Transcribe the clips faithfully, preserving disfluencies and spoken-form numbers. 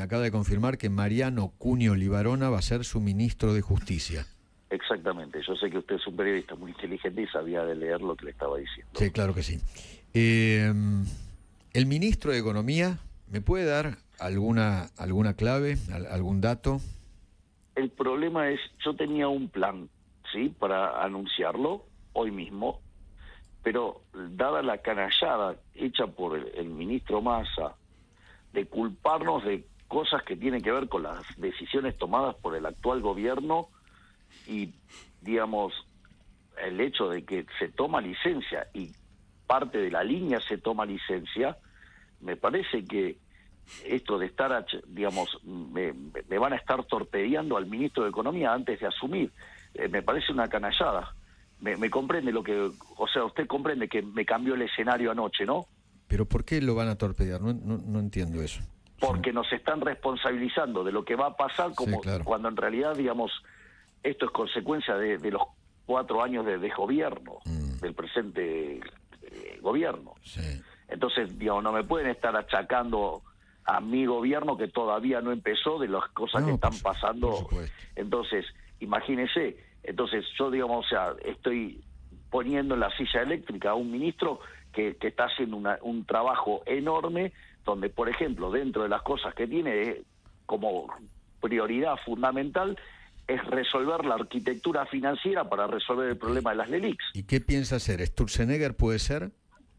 acaba de confirmar que Mariano Cunio Libarona va a ser su ministro de Justicia. Exactamente. Yo sé que usted es un periodista muy inteligente y sabía de leer lo que le estaba diciendo. Sí, claro que sí. Eh, el ministro de Economía, ¿me puede dar alguna, alguna clave, algún dato? El problema es, yo tenía un plan, ¿sí?, para anunciarlo hoy mismo, pero dada la canallada hecha por el, el ministro Massa de culparnos de cosas que tienen que ver con las decisiones tomadas por el actual gobierno y, digamos, el hecho de que se toma licencia y parte de la línea se toma licencia, me parece que esto de estar, digamos, me, me van a estar torpedeando al ministro de Economía antes de asumir. Eh, me parece una canallada. Me, me comprende lo que, o sea, usted comprende que me cambió el escenario anoche, ¿no? ¿Pero por qué lo van a torpedear? No, no, no entiendo eso. Porque nos están responsabilizando de lo que va a pasar, como sí, claro. Cuando en realidad, digamos, esto es consecuencia de, de los cuatro años de, de gobierno, mm. del presente eh, gobierno. Sí. Entonces, digamos, no me pueden estar achacando a mi gobierno que todavía no empezó de las cosas no, que están por, pasando. por Entonces, imagínese, entonces yo, digamos, o sea, estoy poniendo en la silla eléctrica a un ministro que, que está haciendo una, un trabajo enorme, donde, por ejemplo, dentro de las cosas que tiene eh, como prioridad fundamental es resolver la arquitectura financiera para resolver el problema de las LELIQs. ¿Y qué piensa hacer? ¿Sturzenegger puede ser?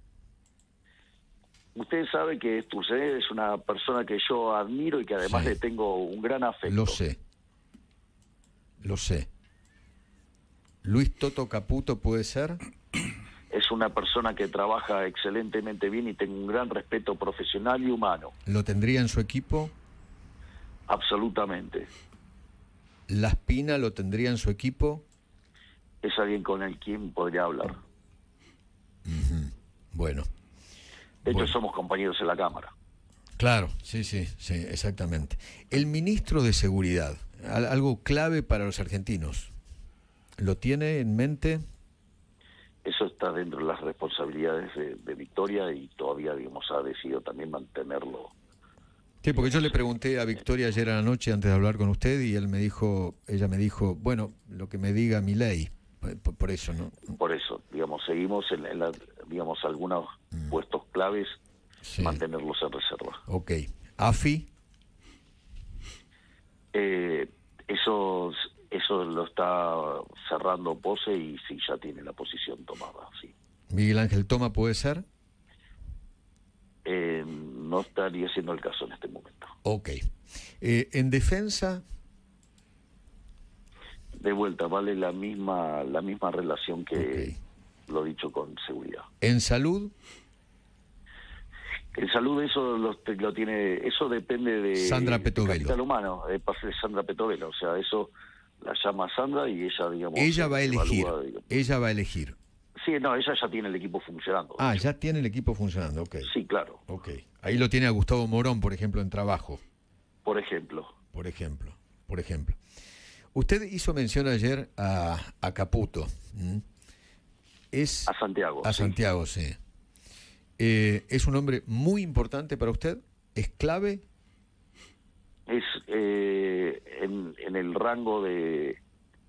Usted sabe que Sturzenegger es una persona que yo admiro y que además sí. le tengo un gran afecto. Lo sé. Lo sé. ¿Luis Toto Caputo puede ser? Es una persona que trabaja excelentemente bien y tengo un gran respeto profesional y humano. ¿Lo tendría en su equipo? Absolutamente. ¿Laspina lo tendría en su equipo? Es alguien con el quien podría hablar. Uh-huh. Bueno. De hecho, bueno. somos compañeros en la Cámara. Claro, sí, sí, sí, exactamente. El ministro de Seguridad, algo clave para los argentinos, ¿lo tiene en mente? Eso está dentro de las responsabilidades de, de Victoria y todavía, digamos, ha decidido también mantenerlo. Sí, porque yo le pregunté a Victoria ayer a la noche antes de hablar con usted y él me dijo, ella me dijo, bueno, lo que me diga mi ley, por, por eso, ¿no? Por eso, digamos, seguimos en, en la, digamos, algunos mm. puestos claves, sí. mantenerlos en reserva. Ok. ¿AFI? Eh, eso, eso lo está cerrando Pose y sí, ya tiene la posición tomada, sí. ¿Miguel Ángel Toma puede ser? Eh, no estaría siendo el caso en este momento. Ok. Eh, ¿En defensa? De vuelta, vale la misma la misma relación que okay. lo dicho con seguridad. ¿En salud? En salud eso lo, lo tiene, eso depende de Sandra Petovelo. De capital humano, de Sandra Petovelo, o sea, eso la llama Sandra y ella, digamos, ella va a elegir. Evalúa, digamos. Ella va a elegir. Sí, no, ella ya tiene el equipo funcionando. Ah, ya tiene el equipo funcionando, ok. Sí, claro. Ok. Ahí lo tiene a Gustavo Morón, por ejemplo, en trabajo. Por ejemplo. Por ejemplo, por ejemplo. Usted hizo mención ayer a, a Caputo. ¿Mm? Es, a Santiago. A sí. Santiago, sí. Eh, ¿Es un hombre muy importante para usted? ¿Es clave? Es eh, en, en el rango de,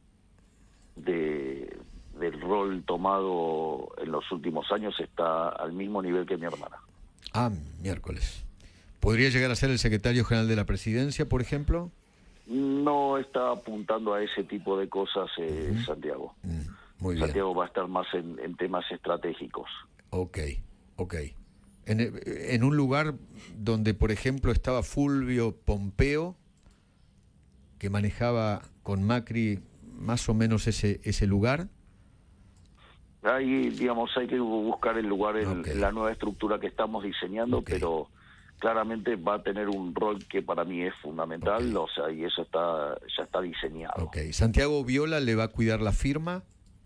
de del rol tomado en los últimos años, está al mismo nivel que mi hermana. Ah, miércoles. ¿Podría llegar a ser el secretario general de la presidencia, por ejemplo? No está apuntando a ese tipo de cosas eh, uh-huh. Santiago. Uh-huh. Muy bien. Santiago va a estar más en, en temas estratégicos. Ok, ok. En, en un lugar donde, por ejemplo, estaba Fulvio Pompeo, que manejaba con Macri más o menos ese, ese lugar. Ahí, digamos, hay que buscar el lugar en, okay. en la nueva estructura que estamos diseñando, okay. pero claramente va a tener un rol que para mí es fundamental, okay. o sea, y eso está ya está diseñado. Okay. ¿Santiago Viola le va a cuidar la firma?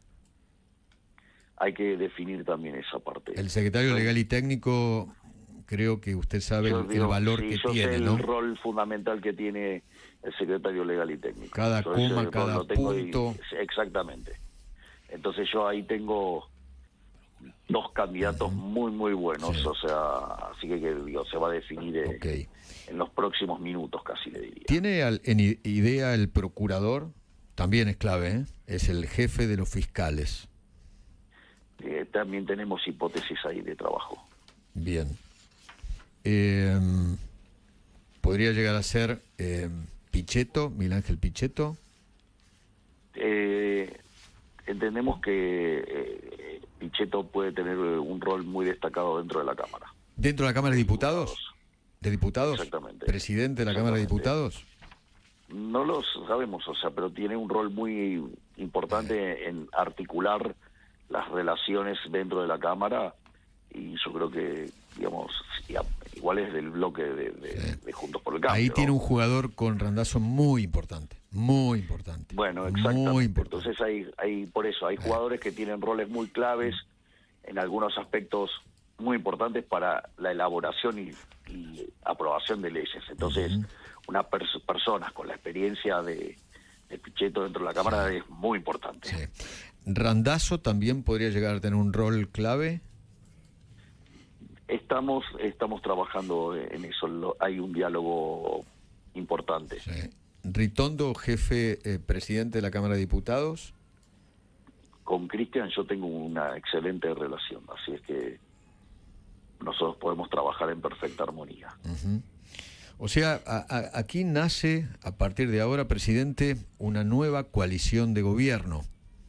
Hay que definir también esa parte. El secretario sí. legal y técnico, creo que usted sabe el, digo, el valor sí, que yo tiene, sé ¿no? El rol fundamental que tiene el secretario legal y técnico. Cada yo coma, cada punto. Y, exactamente. Entonces yo ahí tengo, dos candidatos uh-huh. muy, muy buenos, sí. o sea, así que, que digo, se va a definir eh, okay. en los próximos minutos, casi le diría. ¿Tiene al, en idea el procurador? También es clave, ¿eh? Es el jefe de los fiscales. Eh, también tenemos hipótesis ahí de trabajo. Bien. Eh, ¿Podría llegar a ser eh, Pichetto, Miguel Ángel Pichetto? Eh, entendemos que eh, Pichetto puede tener un rol muy destacado dentro de la Cámara. ¿Dentro de la Cámara de Diputados? diputados. ¿De diputados? Exactamente. ¿Presidente de la Cámara de Diputados? No lo sabemos, o sea, pero tiene un rol muy importante eh. en articular las relaciones dentro de la Cámara, y yo creo que, digamos, igual es del bloque de, de, sí. de Juntos por el Cambio. Ahí ¿no? tiene un jugador con randazo muy importante, muy importante. Bueno, exactamente. Muy importante. Entonces hay, hay, por eso, hay jugadores que tienen roles muy claves en algunos aspectos muy importantes para la elaboración y, y aprobación de leyes. Entonces, uh-huh. unas pers- personas con la experiencia de, de Pichetto dentro de la Cámara sí. es muy importante. Sí. ¿Randazo también podría llegar a tener un rol clave? Estamos estamos trabajando en eso, lo, hay un diálogo importante. Sí. ¿Ritondo, jefe, eh, presidente de la Cámara de Diputados? Con Cristian yo tengo una excelente relación, así es que nosotros podemos trabajar en perfecta armonía. Uh-huh. O sea, a, a, aquí nace, a partir de ahora, presidente, una nueva coalición de gobierno.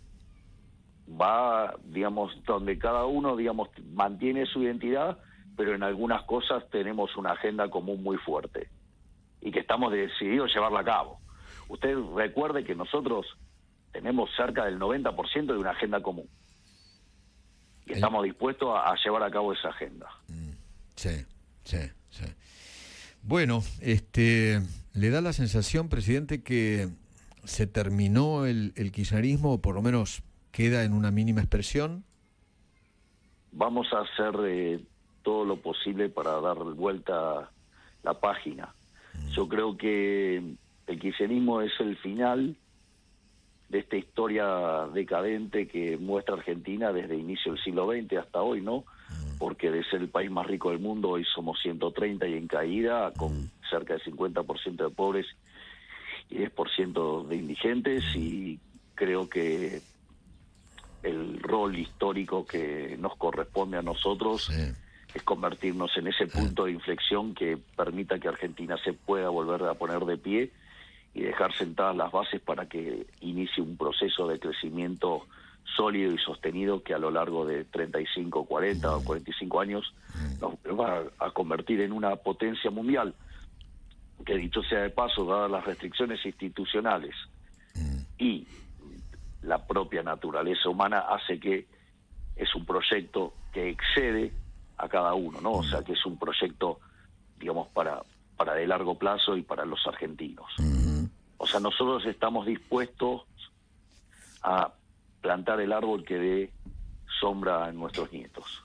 Va, digamos, donde cada uno, digamos, mantiene su identidad, pero en algunas cosas tenemos una agenda común muy fuerte y que estamos decididos a llevarla a cabo. Usted recuerde que nosotros tenemos cerca del noventa por ciento de una agenda común y ¿Eh? estamos dispuestos a, a llevar a cabo esa agenda. Sí, sí, sí. Bueno, este, ¿le da la sensación, presidente, que se terminó el, el kirchnerismo, o por lo menos queda en una mínima expresión? Vamos a hacer eh, todo lo posible para dar vuelta la página. Mm. Yo creo que el kirchnerismo es el final de esta historia decadente que muestra Argentina desde el inicio del siglo veinte hasta hoy, ¿no? Mm. Porque de ser el país más rico del mundo, hoy somos ciento treinta y en caída, con mm. cerca del cincuenta por ciento de pobres y diez por ciento de indigentes, y creo que el rol histórico que nos corresponde a nosotros sí. es convertirnos en ese punto de inflexión que permita que Argentina se pueda volver a poner de pie y dejar sentadas las bases para que inicie un proceso de crecimiento sólido y sostenido que a lo largo de treinta y cinco, cuarenta mm. o cuarenta y cinco años mm. nos va a convertir en una potencia mundial, que dicho sea de paso, dadas las restricciones institucionales mm. y la propia naturaleza humana, hace que es un proyecto que excede a cada uno, ¿no? O sea, que es un proyecto, digamos, para, para de largo plazo y para los argentinos. Uh-huh. O sea, nosotros estamos dispuestos a plantar el árbol que dé sombra a nuestros nietos.